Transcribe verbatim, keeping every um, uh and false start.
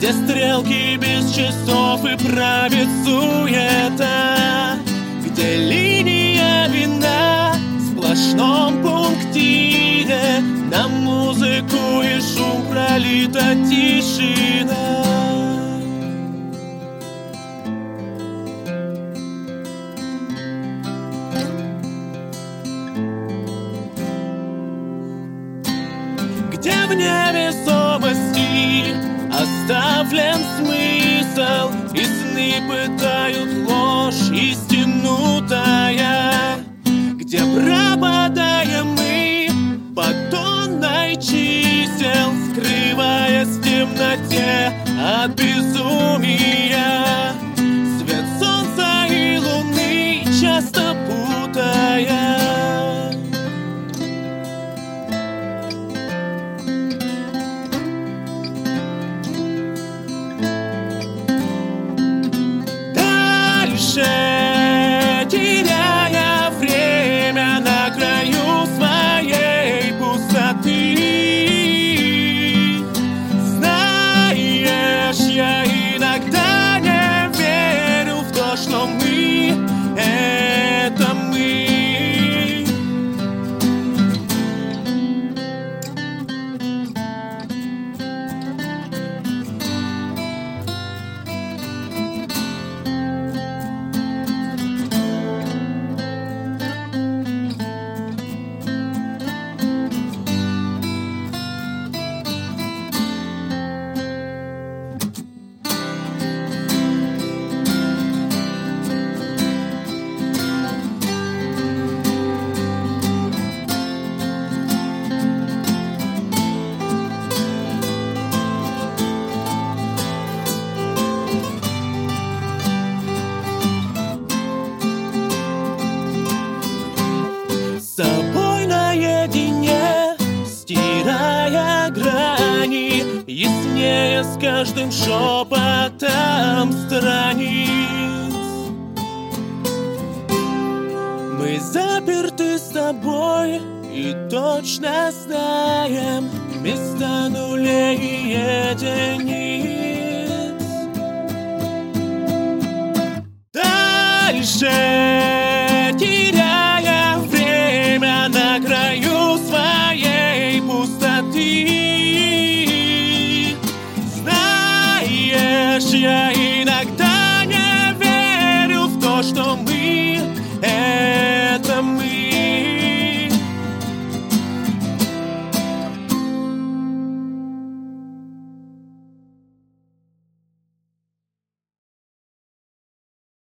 где стрелки без часов и правит суета, где линия вина в сплошном пунктире, на музыку и шум пролита тишина. Где в невесомости оставлен смысл, и сны пытают ложь истину тая, где пропадаем мы под тонной чисел, скрываясь в темноте от безумия, свет солнца и луны часто путая. Теряя время на краю своей пустоты, знаешь, я иногда не верю в то, что мы — это мы. С собой наедине, стирая грани, яснее с каждым шепотом страниц. Мы заперты с тобой и точно знаем места нулей и единиц. Дальше теряя время на краю своей пустоты, знаешь, я иногда не верю в то, что мы —